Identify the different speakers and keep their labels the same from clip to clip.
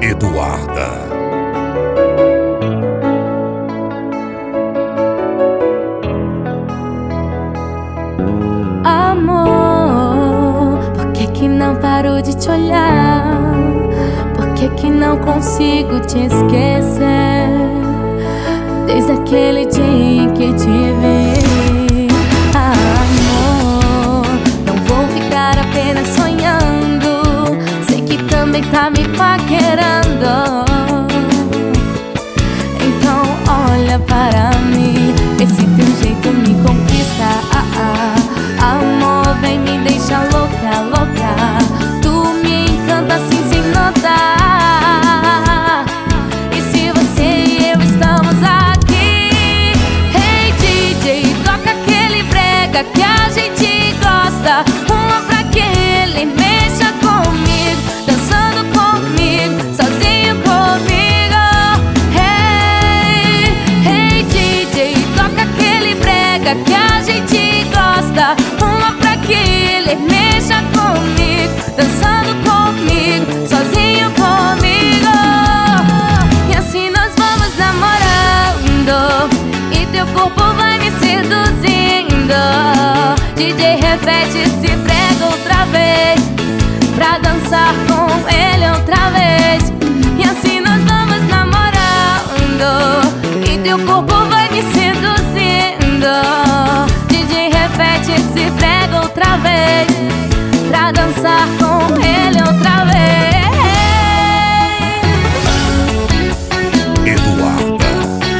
Speaker 1: Eduarda.
Speaker 2: Amor, por que não paro de te olhar? Por que não consigo te esquecer? Desde aquele dia em que te vi. Amor, não vou ficar apenas sonhando. Sei que também tá me paquerando. Então olha para mim, esse teu jeito me conquista. Amor, vem me deixa louca, louca. Tu me encanta assim sem notar. E se você e eu estamos aqui, hey DJ, toca aquele brega que a gente gosta. Uma pra que ele mexa comigo, dançando comigo, sozinho comigo. Hey, hey DJ, toca aquele brega que a gente gosta. Uma pra que ele mexa comigo, dançando comigo, sozinho comigo. E assim nós vamos namorando, e teu corpo vai me seduzindo. DJ repete esse prego outra vez, pra dançar com ele outra vez. E assim nós vamos namorando, e teu corpo vai me seduzindo. DJ repete esse prego outra vez, pra dançar com ele outra vez.
Speaker 1: Eduarda.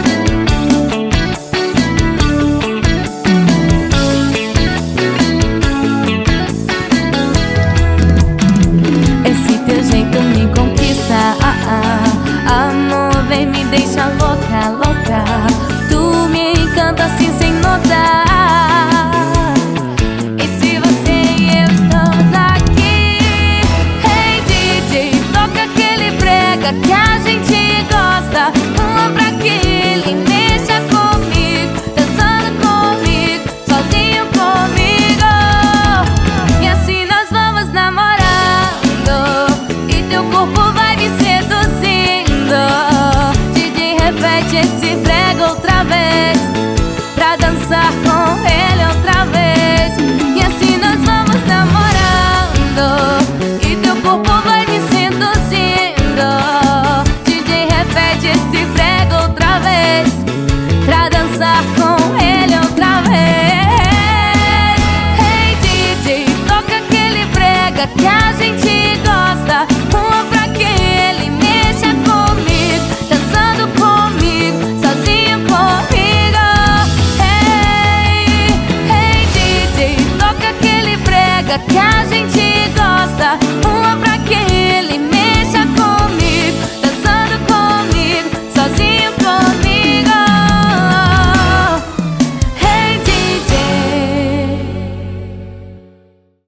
Speaker 2: Esse teu jeito me conquista. Amor, vem me deixa louca, louca. Tu me encanta assim sem notar. E se você e eu estamos aqui, hey DJ, toca aquele brega que a gente gosta. Uma pra que ele mexa comigo, dançando comigo, sozinho comigo. E assim nós vamos namorando, e teu corpo vai me seduzindo. DJ repete esse brega outra vez, pra dançar com ele outra vez. E assim nós vamos namorando, e teu corpo vai me seduzindo. DJ repete esse brega outra vez, pra dançar com ele outra vez. Hey DJ, toca aquele brega que a gente gosta. Uma pra que ele mexa comigo, dançando comigo, sozinho comigo. Hey, hey DJ, toca aquele brega que a gente